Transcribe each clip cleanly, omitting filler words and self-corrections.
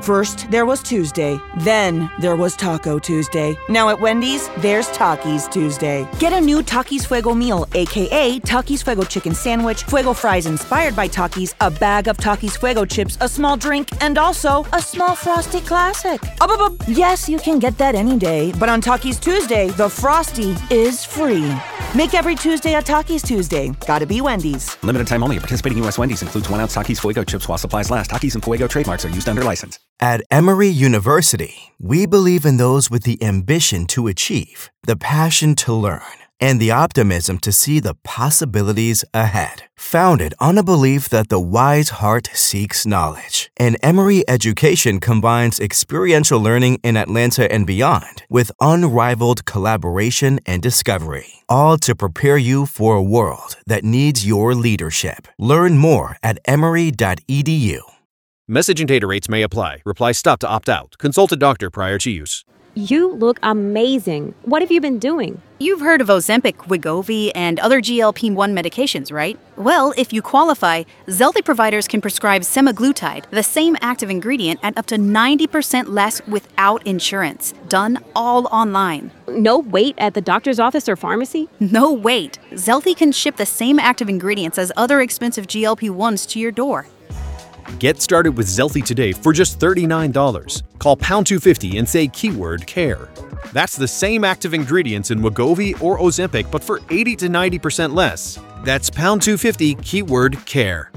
First, there was Tuesday. Then, there was Taco Tuesday. Now at Wendy's, there's Takis Tuesday. Get a new Takis Fuego meal, a.k.a. Takis Fuego chicken sandwich, Fuego fries inspired by Takis, a bag of Takis Fuego chips, a small drink, and also a small Frosty Classic. Yes, you can get that any day, but on Takis Tuesday, the Frosty is free. Make every Tuesday a Takis Tuesday. Gotta be Wendy's. Limited time only. Participating U.S. Wendy's includes 1 ounce Takis Fuego chips while supplies last. Takis and Fuego trademarks are used under license. At Emory University, we believe in those with the ambition to achieve, the passion to learn, and the optimism to see the possibilities ahead. Founded on a belief that the wise heart seeks knowledge, and Emory education combines experiential learning in Atlanta and beyond with unrivaled collaboration and discovery, all to prepare you for a world that needs your leadership. Learn more at emory.edu. Message and data rates may apply. Reply stop to opt out. Consult a doctor prior to use. You look amazing. What have you been doing? You've heard of Ozempic, Wegovy, and other GLP-1 medications, right? Well, if you qualify, Zelty providers can prescribe semaglutide, the same active ingredient, at up to 90% less without insurance. Done all online. No wait at the doctor's office or pharmacy? No wait. Zelty can ship the same active ingredients as other expensive GLP-1s to your door. Get started with Zelty today for just $39. Call pound 250 and say keyword CARE. That's the same active ingredients in Wegovy or Ozempic, but for 80 to 90% less. That's pound 250 keyword CARE.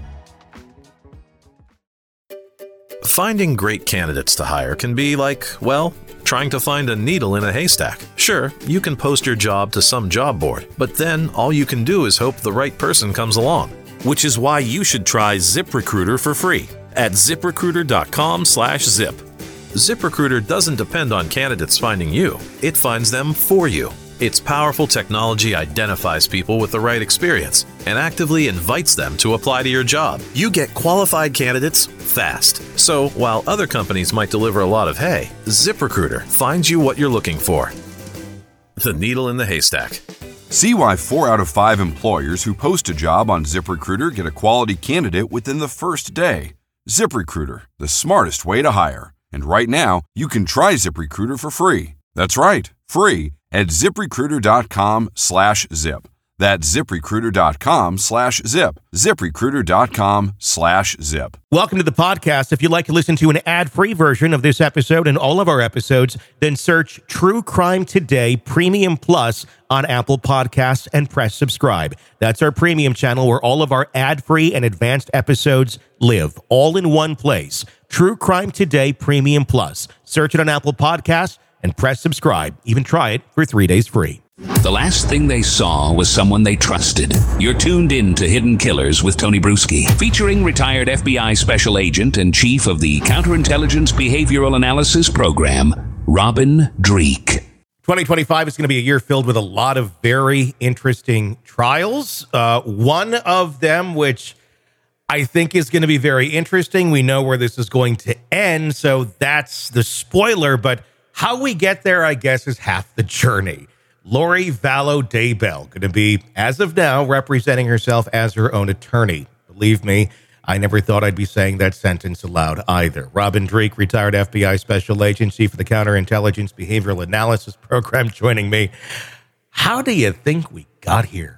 Finding great candidates to hire can be like, well, trying to find a needle in a haystack. Sure, you can post your job to some job board, but then all you can do is hope the right person comes along. Which is why you should try ZipRecruiter for free at ZipRecruiter.com/zip. ZipRecruiter doesn't depend on candidates finding you. It finds them for you. Its powerful technology identifies people with the right experience and actively invites them to apply to your job. You get qualified candidates fast. So while other companies might deliver a lot of hay, ZipRecruiter finds you what you're looking for. The needle in the haystack. See why 4 out of 5 employers who post a job on ZipRecruiter get a quality candidate within the first day. ZipRecruiter, the smartest way to hire. And right now, you can try ZipRecruiter for free. That's right, free at ZipRecruiter.com/zip. That's ZipRecruiter.com/zip. ZipRecruiter.com/zip. Welcome to the podcast. If you'd like to listen to an ad-free version of this episode and all of our episodes, then search True Crime Today Premium Plus on Apple Podcasts and press subscribe. That's our premium channel where all of our ad-free and advanced episodes live, all in one place. True Crime Today Premium Plus. Search it on Apple Podcasts and press subscribe. Even try it for 3 days free. The last thing they saw was someone they trusted. You're tuned in to Hidden Killers with Tony Bruschi, featuring retired FBI Special Agent and Chief of the Counterintelligence Behavioral Analysis Program, Robin Dreeke. 2025 is going to be a year filled with a lot of very interesting trials. One of them, which I think is going to be very interesting. We know where this is going to end, so that's the spoiler. But how we get there, I guess, is half the journey. Lori Vallow Daybell going to be, as of now, representing herself as her own attorney. Believe me, I never thought I'd be saying that sentence aloud either. Robin Dreeke, retired FBI Special Agent, Chief of the Counterintelligence Behavioral Analysis Program, joining me. How do you think we got here?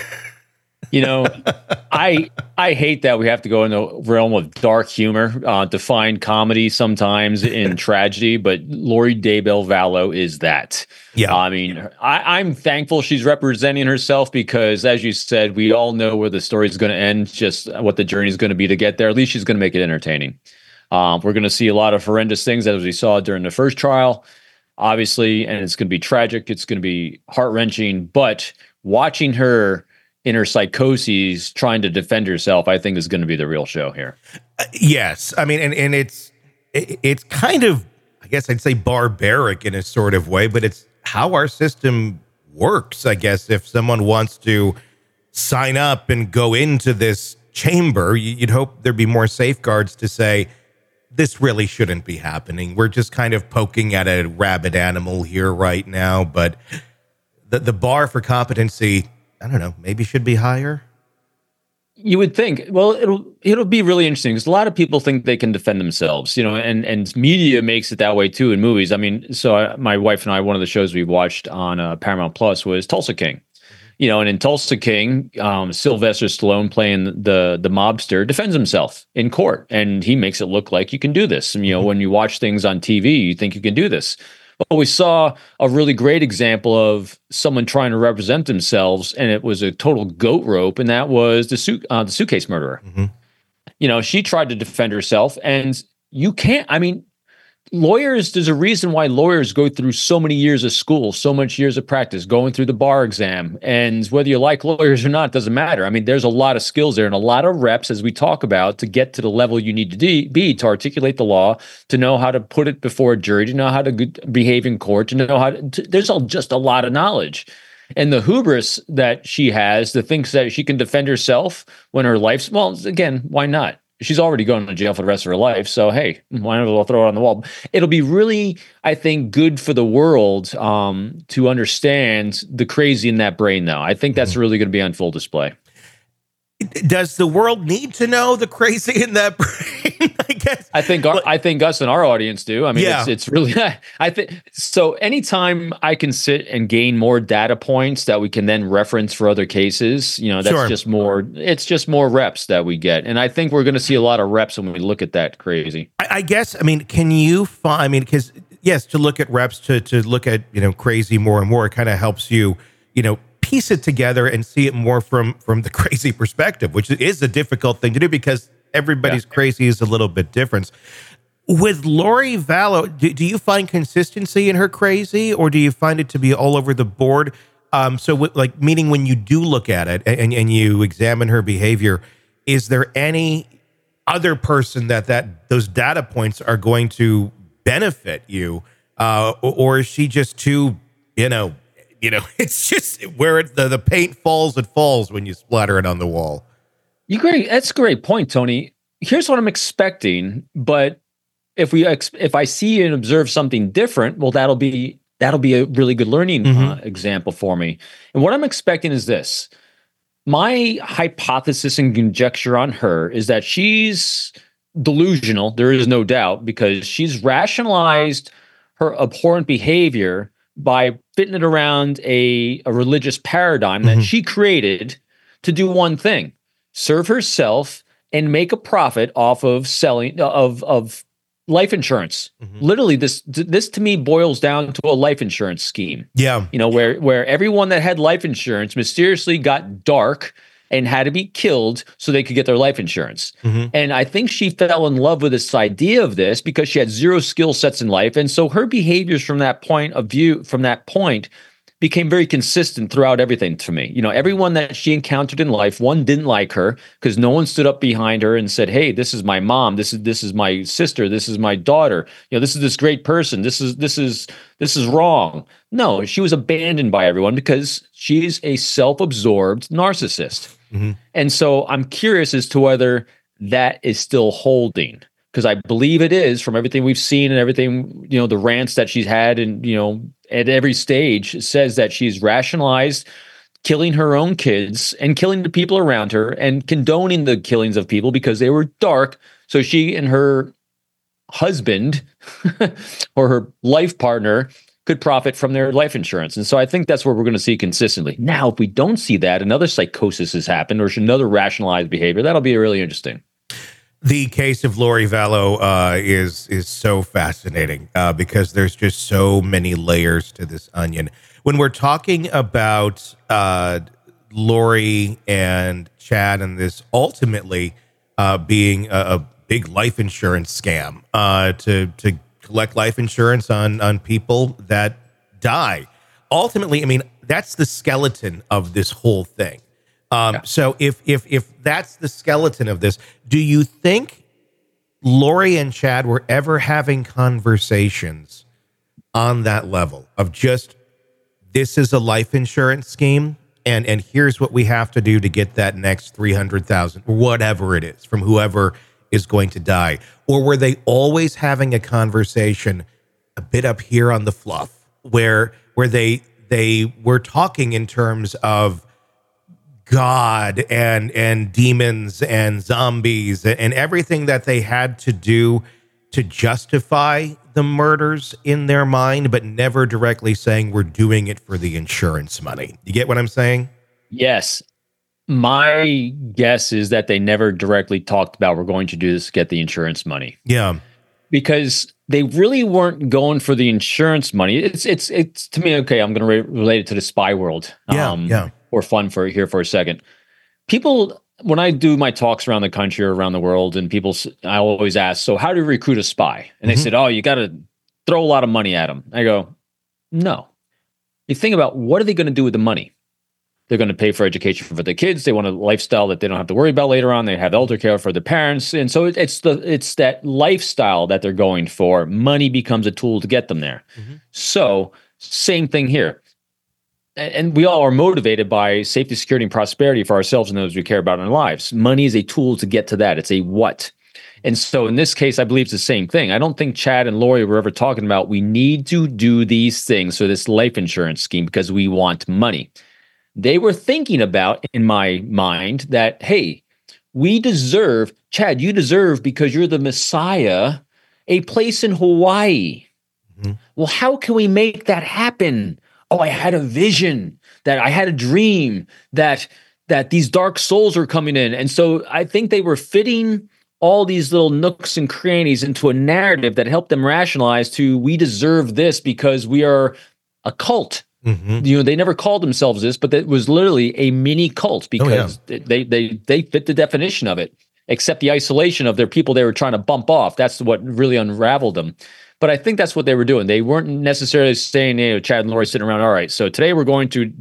You know, I hate that we have to go in the realm of dark humor to find comedy sometimes in tragedy, but Lori Daybell Vallow is that. Yeah. I mean, I'm thankful she's representing herself because, as you said, we all know where the story is going to end, just what the journey is going to be to get there. At least she's going to make it entertaining. We're going to see a lot of horrendous things as we saw during the first trial, obviously, and it's going to be tragic. It's going to be heart-wrenching, but watching her in her psychoses trying to defend herself, I think is going to be the real show here. Yes. I mean, and it's kind of, I guess I'd say barbaric in a sort of way, but it's how our system works, I guess. If someone wants to sign up and go into this chamber, you'd hope there'd be more safeguards to say, this really shouldn't be happening. We're just kind of poking at a rabid animal here right now, but the bar for competency, I don't know, maybe should be higher. You would think, well, it'll be really interesting because a lot of people think they can defend themselves, and media makes it that way too in movies. I mean, so my wife and I, one of the shows we watched on Paramount Plus was Tulsa King, and in Tulsa King, Sylvester Stallone playing the mobster defends himself in court, and he makes it look like you can do this. And, when you watch things on TV, you think you can do this. But we saw a really great example of someone trying to represent themselves, and it was a total goat rope, and that was the suitcase murderer. She tried to defend herself, and you can't. I mean, lawyers, there's a reason why lawyers go through so many years of school, so much years of practice, going through the bar exam. And whether you like lawyers or not, doesn't matter. I mean, there's a lot of skills there and a lot of reps, as we talk about, to get to the level you need to be to articulate the law, to know how to put it before a jury, to know how to behave in court, to know how to there's just a lot of knowledge. And the hubris that she has to think that she can defend herself when her life's, well, again, why not? She's already going to jail for the rest of her life. So, hey, why not I'll throw it on the wall? It'll be really, I think, good for the world to understand the crazy in that brain, though. I think that's really going to be on full display. Does the world need to know the crazy in that brain? I guess. I think us and our audience do. I mean, it's really. I think so. Anytime I can sit and gain more data points that we can then reference for other cases, that's just more. It's just more reps that we get, and I think we're going to see a lot of reps when we look at that crazy. I guess. I mean, can you find? I mean, because yes, to look at reps, to look at crazy more and more, it kind of helps you, piece it together and see it more from the crazy perspective, which is a difficult thing to do because everybody's crazy is a little bit different. With Lori Vallow, do you find consistency in her crazy, or do you find it to be all over the board? Meaning when you do look at it and you examine her behavior, is there any other person that those data points are going to benefit you, or is she just too, it's just where the paint falls, it falls when you splatter it on the wall. That's a great point, Tony. Here's what I'm expecting, but if I see and observe something different, well, that'll be a really good learning example for me. And what I'm expecting is this. My hypothesis and conjecture on her is that she's delusional. There is no doubt, because she's rationalized her abhorrent behavior by fitting it around a religious paradigm that she created to do one thing: serve herself and make a profit off of selling of life insurance. Literally, this to me boils down to a life insurance scheme. Yeah. Where everyone that had life insurance mysteriously got dark and had to be killed so they could get their life insurance. And I think she fell in love with this idea of this because she had zero skill sets in life. And so her behaviors from that point became very consistent throughout everything to me. Everyone that she encountered in life, one, didn't like her because no one stood up behind her and said, hey, this is my mom, this is my sister, this is my daughter, this is this great person, this is wrong. No, she was abandoned by everyone because she's a self-absorbed narcissist. And so I'm curious as to whether that is still holding, because I believe it is from everything we've seen and everything, the rants that she's had and, at every stage says that she's rationalized killing her own kids and killing the people around her and condoning the killings of people because they were dark. So she and her husband or her life partner could profit from their life insurance. And so I think that's what we're going to see consistently. Now, if we don't see that, another psychosis has happened or another rationalized behavior, that'll be really interesting. The case of Lori Vallow is so fascinating because there's just so many layers to this onion. When we're talking about Lori and Chad and this ultimately being a big life insurance scam to collect life insurance on people that die. Ultimately, I mean, that's the skeleton of this whole thing. So if that's the skeleton of this, do you think Lori and Chad were ever having conversations on that level of just, this is a life insurance scheme and here's what we have to do to get that next 300,000 or whatever it is from whoever is going to die? Or were they always having a conversation a bit up here on the fluff where they were talking in terms of God and demons and zombies and everything that they had to do to justify the murders in their mind, but never directly saying we're doing it for the insurance money. You get what I'm saying? Yes. My guess is that they never directly talked about we're going to do this to get the insurance money. Yeah. Because they really weren't going for the insurance money. It's to me, okay, I'm going to relate it to the spy world. For fun for a second. People, when I do my talks around the country or around the world, and I always ask, so how do you recruit a spy? And they said, oh, you got to throw a lot of money at them. I go, no. You think about, what are they going to do with the money? They're going to pay for education for the kids. They want a lifestyle that they don't have to worry about later on. They have elder care for the parents. And so it's that lifestyle that they're going for. Money becomes a tool to get them there. So same thing here. And we all are motivated by safety, security, and prosperity for ourselves and those we care about in our lives. Money is a tool to get to that. It's a what. And so in this case, I believe it's the same thing. I don't think Chad and Lori were ever talking about we need to do these things for this life insurance scheme because we want money. They were thinking about, in my mind, that, hey, we deserve, Chad, you deserve, because you're the Messiah, a place in Hawaii. Well, how can we make that happen? Oh, I had a vision, that I had a dream, that these dark souls are coming in. And so I think they were fitting all these little nooks and crannies into a narrative that helped them rationalize to, we deserve this because we are a cult. They never called themselves this, but it was literally a mini cult because they fit the definition of it, except the isolation of their people they were trying to bump off. That's what really unraveled them. But I think that's what they were doing. They weren't necessarily saying, Chad and Lori sitting around, all right, so today we're going to,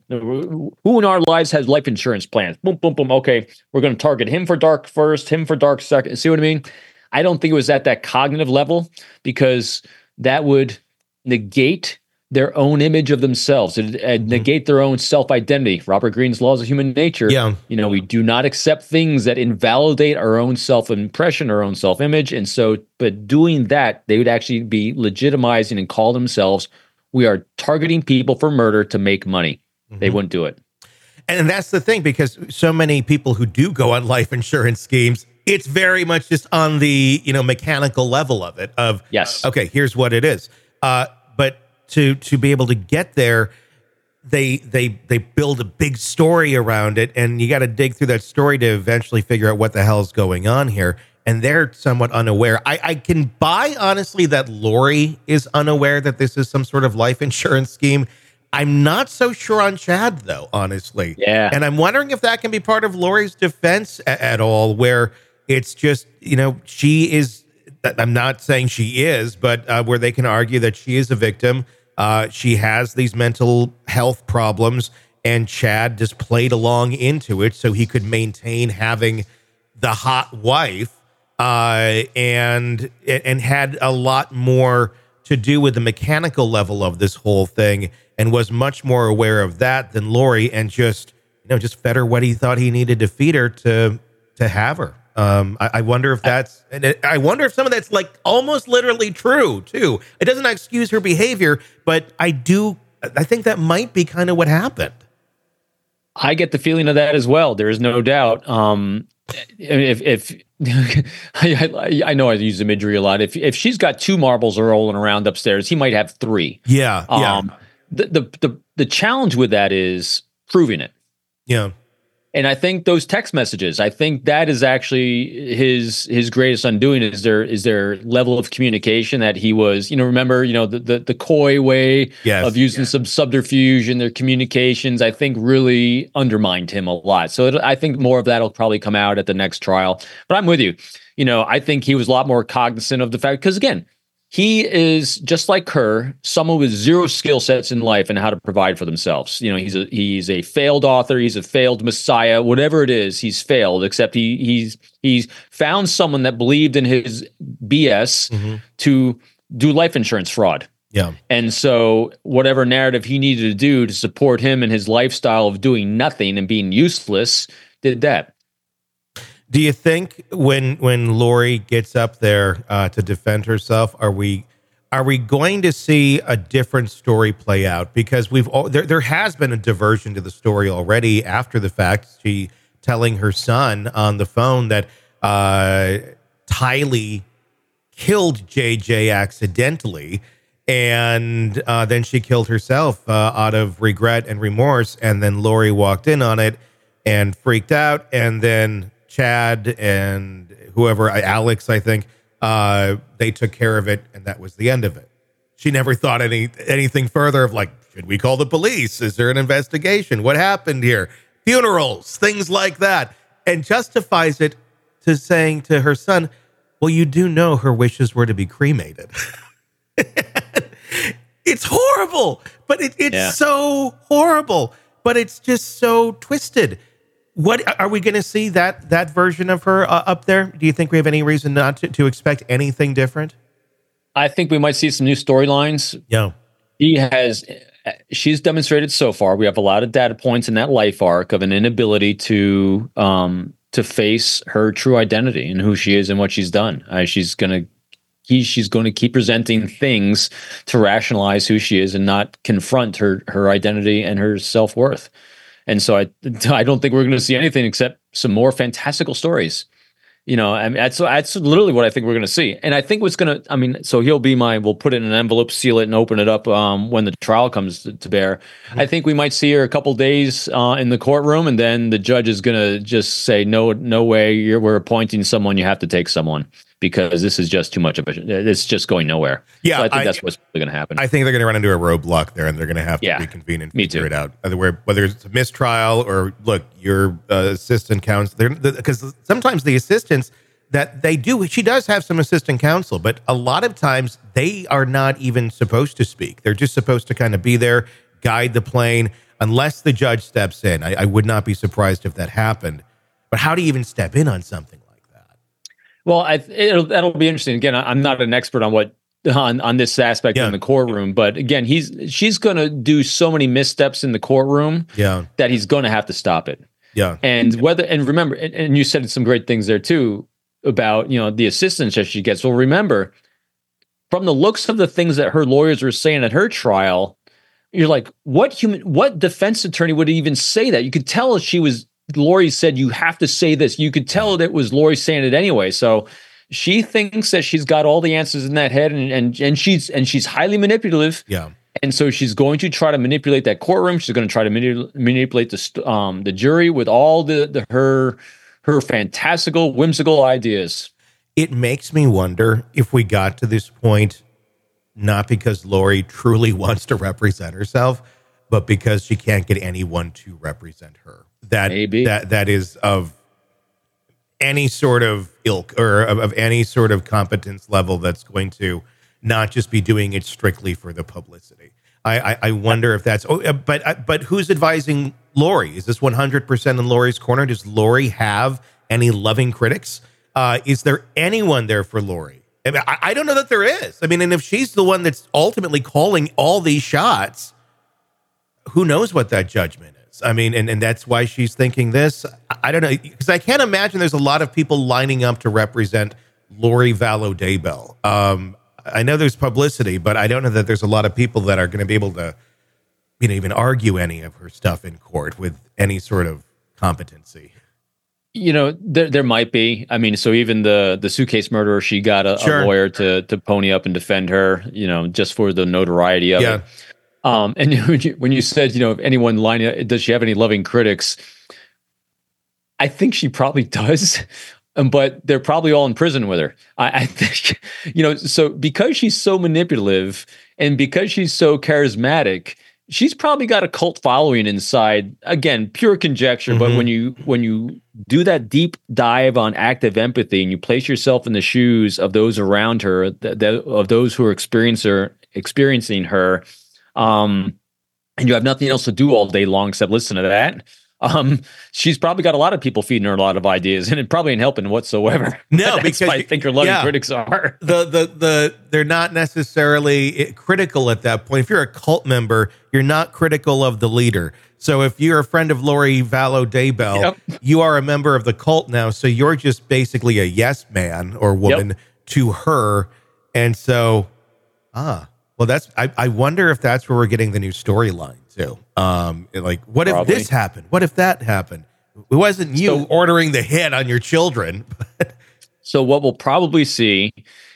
who in our lives has life insurance plans? Boom, boom, boom. Okay, we're going to target him for dark first, him for dark second. See what I mean? I don't think it was at that cognitive level because that would negate their own image of themselves and negate their own self-identity. Robert Greene's laws of human nature. Yeah. We do not accept things that invalidate our own self-impression, our own self-image. And so, but doing that, they would actually be legitimizing and call themselves, we are targeting people for murder to make money. They wouldn't do it. And that's the thing, because so many people who do go on life insurance schemes, it's very much just on the, mechanical level of it yes. Okay, here's what it is. But to be able to get there, they build a big story around it, and you got to dig through that story to eventually figure out what the hell's going on here. And they're somewhat unaware. I can buy, honestly, that Lori is unaware that this is some sort of life insurance scheme. I'm not so sure on Chad, though, honestly. Yeah. And I'm wondering if that can be part of Lori's defense at all, where it's just, she is, I'm not saying she is, but where they can argue that she is a victim. She has these mental health problems, and Chad just played along into it so he could maintain having the hot wife, and had a lot more to do with the mechanical level of this whole thing, and was much more aware of that than Lori, and just fed her what he thought he needed to feed her to have her. I wonder if that's, and I wonder if some of that's like almost literally true too. It doesn't excuse her behavior, but I think that might be kind of what happened. I get the feeling of that as well. There is no doubt. If I know I use imagery a lot. If she's got 2 marbles rolling around upstairs, he might have 3. Yeah. The challenge with that is proving it. Yeah. And I think those text messages, I think that is actually his greatest undoing is their level of communication that he was, remember, the coy way of using some subterfuge in their communications, I think really undermined him a lot. So I think more of that will probably come out at the next trial. But I'm with you. I think he was a lot more cognizant of the fact, because again, he is just like her, someone with 0 skill sets in life and how to provide for themselves. He's a failed author, he's a failed messiah, whatever it is, he's failed. Except he's found someone that believed in his BS to do life insurance fraud. Yeah, and so whatever narrative he needed to do to support him and his lifestyle of doing nothing and being useless, did that. Do you think when Lori gets up there to defend herself, are we are we going to see a different story play out? Because there has been a diversion to the story already after the fact. She telling her son on the phone that Tylee killed JJ accidentally, and then she killed herself out of regret and remorse. And then Lori walked in on it and freaked out. And then Chad and whoever, Alex, I think, they took care of it, and that was the end of it. She never thought anything further of like, should we call the police? Is there an investigation? What happened here? Funerals, things like that, and justifies it to saying to her son, well, you do know her wishes were to be cremated. It's horrible, but it's so horrible, but it's just so twisted. What are we going to see that version of her up there? Do you think we have any reason not to expect anything different? I think we might see some new storylines. Yeah. She's demonstrated so far. We have a lot of data points in that life arc of an inability to face her true identity and who she is and what she's done. She's going to keep presenting things to rationalize who she is and not confront her identity and her self-worth. And so I don't think we're going to see anything except some more fantastical stories. You know, I mean, that's literally what I think we're going to see. And I think what's going to, I mean, so we'll put it in an envelope, seal it, and open it up when the trial comes to bear. Mm-hmm. I think we might see her a couple days in the courtroom, and then the judge is going to just say, no way, we're appointing someone, you have to take someone, because this is just too much of it's just going nowhere. Yeah, so I think that's what's really going to happen. I think they're going to run into a roadblock there, and they're going to have to reconvene and figure it out. Whether it's a mistrial or, look, your assistant counsel, because sometimes the assistants that they do, she does have some assistant counsel, but a lot of times they are not even supposed to speak. They're just supposed to kind of be there, guide the plane, unless the judge steps in. I would not be surprised if that happened. But how do you even step in on something? Well, that'll be interesting. Again, I'm not an expert on this aspect in the courtroom, but again, she's going to do so many missteps in the courtroom that he's going to have to stop it. Yeah, and remember, and you said some great things there too about the assistance that she gets. Well, remember, from the looks of the things that her lawyers were saying at her trial, you're like, what defense attorney would even say that? You could tell Lori said, you have to say this. You could tell that it was Lori saying it anyway. So she thinks that she's got all the answers in that head, and she's highly manipulative. Yeah. And so she's going to try to manipulate that courtroom. She's going to try to manipulate the jury with all her fantastical, whimsical ideas. It makes me wonder if we got to this point, not because Lori truly wants to represent herself, but because she can't get anyone to represent her. That is of any sort of ilk or of any sort of competence level that's going to not just be doing it strictly for the publicity. I wonder if that's. But who's advising Lori? Is this 100% in Lori's corner? Does Lori have any loving critics? Is there anyone there for Lori? I mean, I don't know that there is. I mean, and if she's the one that's ultimately calling all these shots, who knows what that judgment is? I mean, and that's why she's thinking this. I don't know, because I can't imagine there's a lot of people lining up to represent Lori Vallow Daybell. I know there's publicity, but I don't know that there's a lot of people that are going to be able to, even argue any of her stuff in court with any sort of competency. There might be. I mean, so even the suitcase murderer, she got a lawyer to pony up and defend her, just for the notoriety of it. And when you said, if anyone lining up, does she have any loving critics? I think she probably does, but they're probably all in prison with her. I think, so because she's so manipulative and because she's so charismatic, she's probably got a cult following inside. Again, pure conjecture, mm-hmm. But when you do that deep dive on active empathy and you place yourself in the shoes of those around her, of those who are experiencing her, and you have nothing else to do all day long except listen to that. She's probably got a lot of people feeding her a lot of ideas, and it probably ain't helping whatsoever. No, because I think her loving critics are they're not necessarily critical at that point. If you're a cult member, you're not critical of the leader. So if you're a friend of Lori Vallow Daybell, you are a member of the cult now. So you're just basically a yes man or woman to her, and so. Well, I wonder if that's where we're getting the new storyline too. Like, what if this happened? What if that happened? It wasn't you ordering the hit on your children. So what we'll probably see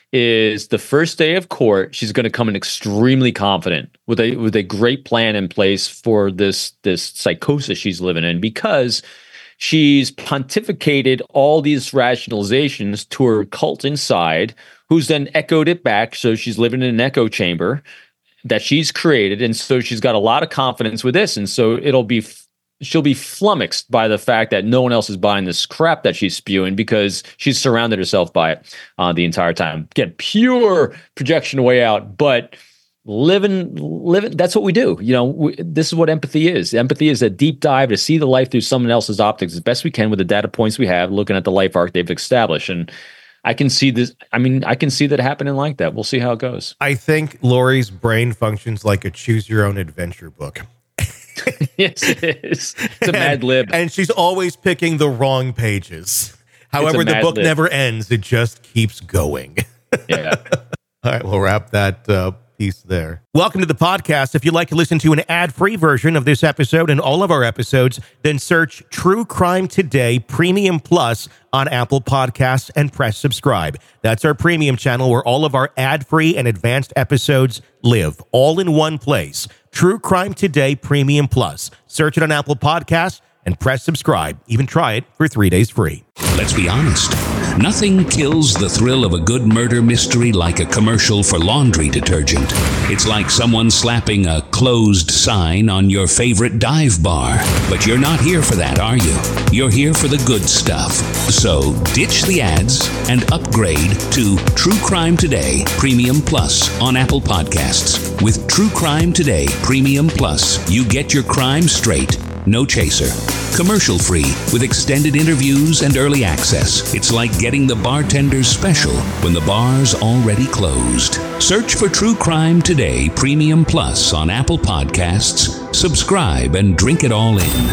is the first day of court, she's going to come in extremely confident with a great plan in place for this psychosis she's living in, because she's pontificated all these rationalizations to her cult inside, who's then echoed it back. So she's living in an echo chamber that she's created. And so she's got a lot of confidence with this. And so she'll be flummoxed by the fact that no one else is buying this crap that she's spewing, because she's surrounded herself by it the entire time. Again, pure projection way out, but living. That's what we do. This is what empathy is. Empathy is a deep dive to see the life through someone else's optics as best we can with the data points we have, looking at the life arc they've established. And I can see this. I can see that happening like that. We'll see how it goes. I think Lori's brain functions like a choose your own adventure book. Yes, it is. It's a Mad Lib. And she's always picking the wrong pages. However, the book never ends. It just keeps going. Yeah. All right, we'll wrap that piece there. Welcome to the podcast. If you'd like to listen to an ad-free version of this episode and all of our episodes, then search True Crime Today Premium Plus on Apple Podcasts and press subscribe. That's our premium channel where all of our ad-free and advanced episodes live, all in one place. True Crime Today Premium Plus. Search it on Apple Podcasts and press subscribe. Even try it for 3 days free. Let's be honest. Nothing kills the thrill of a good murder mystery like a commercial for laundry detergent. It's like someone slapping a closed sign on your favorite dive bar. But you're not here for that, are you? You're here for the good stuff. So ditch the ads and upgrade to True Crime Today Premium Plus on Apple Podcasts. With True Crime Today Premium Plus, you get your crime straight. No chaser. Commercial free with extended interviews and early access. It's like getting the bartender's special when the bar's already closed. Search for True Crime Today Premium Plus on Apple Podcasts. Subscribe and drink it all in.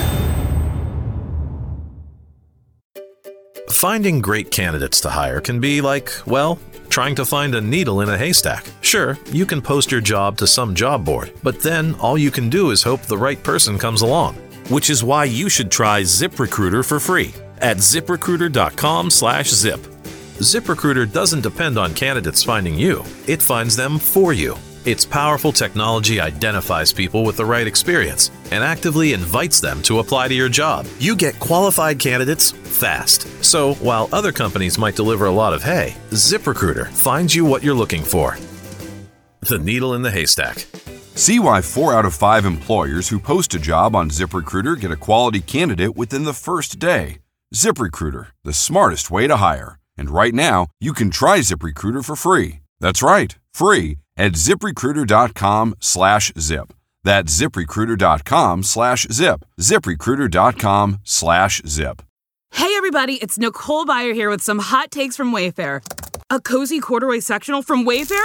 Finding great candidates to hire can be like, well, trying to find a needle in a haystack. Sure, you can post your job to some job board, but then all you can do is hope the right person comes along. Which is why you should try ZipRecruiter for free at ZipRecruiter.com/zip. ZipRecruiter doesn't depend on candidates finding you. It finds them for you. Its powerful technology identifies people with the right experience and actively invites them to apply to your job. You get qualified candidates fast. So while other companies might deliver a lot of hay, ZipRecruiter finds you what you're looking for. The needle in the haystack. See why 4 out of 5 employers who post a job on ZipRecruiter get a quality candidate within the first day. ZipRecruiter, the smartest way to hire. And right now, you can try ZipRecruiter for free. That's right, free at ZipRecruiter.com/zip. That's ZipRecruiter.com/zip. ZipRecruiter.com/zip. Hey everybody, it's Nicole Byer here with some hot takes from Wayfair. A cozy corduroy sectional from Wayfair?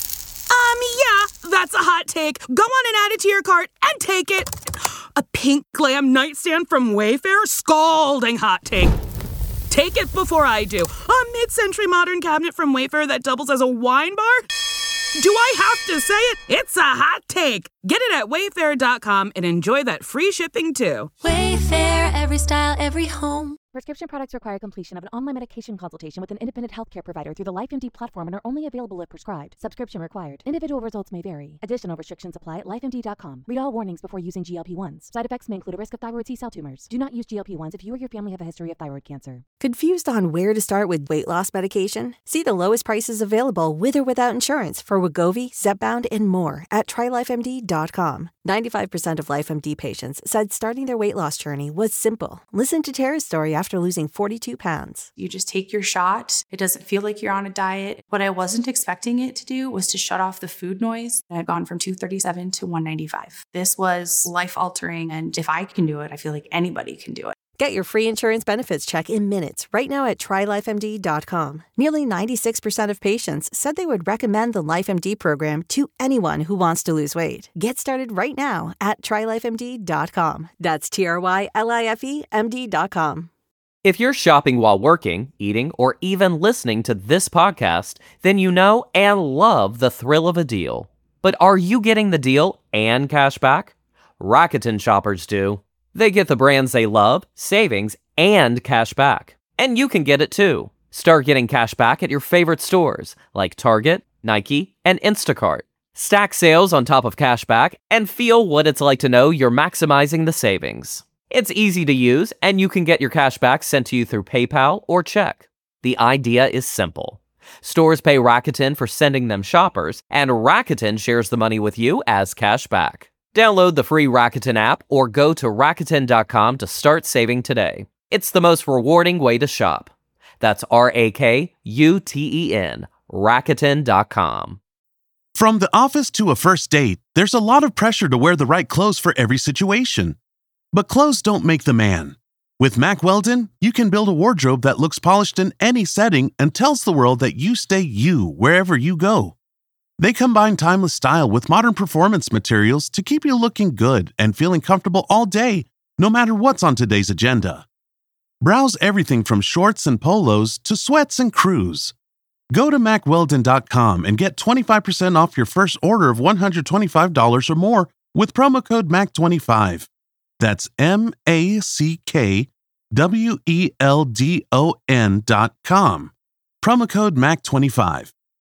Yeah, that's a hot take. Go on and add it to your cart and take it. A pink glam nightstand from Wayfair? Scalding hot take. Take it before I do. A mid-century modern cabinet from Wayfair that doubles as a wine bar? Do I have to say it? It's a hot take. Get it at Wayfair.com and enjoy that free shipping too. Wayfair, every style, every home. Prescription products require completion of an online medication consultation with an independent healthcare provider through the LifeMD platform and are only available if prescribed. Subscription required. Individual results may vary. Additional restrictions apply at lifemd.com. Read all warnings before using GLP-1s. Side effects may include a risk of thyroid C-cell tumors. Do not use GLP-1s if you or your family have a history of thyroid cancer. Confused on where to start with weight loss medication? See the lowest prices available with or without insurance for Wegovy, Zepbound, and more at TryLifeMD.com. 95% of LifeMD patients said starting their weight loss journey was simple. Listen to Tara's story after losing 42 pounds. You just take your shot. It doesn't feel like you're on a diet. What I wasn't expecting it to do was to shut off the food noise. I had gone from 237 to 195. This was life-altering, and if I can do it, I feel like anybody can do it. Get your free insurance benefits check in minutes right now at TryLifeMD.com. Nearly 96% of patients said they would recommend the LifeMD program to anyone who wants to lose weight. Get started right now at TryLifeMD.com. That's TryLifeMD.com. If you're shopping while working, eating, or even listening to this podcast, then you know and love the thrill of a deal. But are you getting the deal and cash back? Rakuten shoppers do. They get the brands they love, savings, and cash back. And you can get it too. Start getting cash back at your favorite stores like Target, Nike, and Instacart. Stack sales on top of cash back and feel what it's like to know you're maximizing the savings. It's easy to use, and you can get your cash back sent to you through PayPal or check. The idea is simple. Stores pay Rakuten for sending them shoppers, and Rakuten shares the money with you as cash back. Download the free Rakuten app or go to Rakuten.com to start saving today. It's the most rewarding way to shop. That's Rakuten, Rakuten.com. From the office to a first date, there's a lot of pressure to wear the right clothes for every situation. But clothes don't make the man. With Mack Weldon, you can build a wardrobe that looks polished in any setting and tells the world that you stay you wherever you go. They combine timeless style with modern performance materials to keep you looking good and feeling comfortable all day, no matter what's on today's agenda. Browse everything from shorts and polos to sweats and crews. Go to MackWeldon.com and get 25% off your first order of $125 or more with promo code MACK25. That's MackWeldon.com. Promo code MAC25.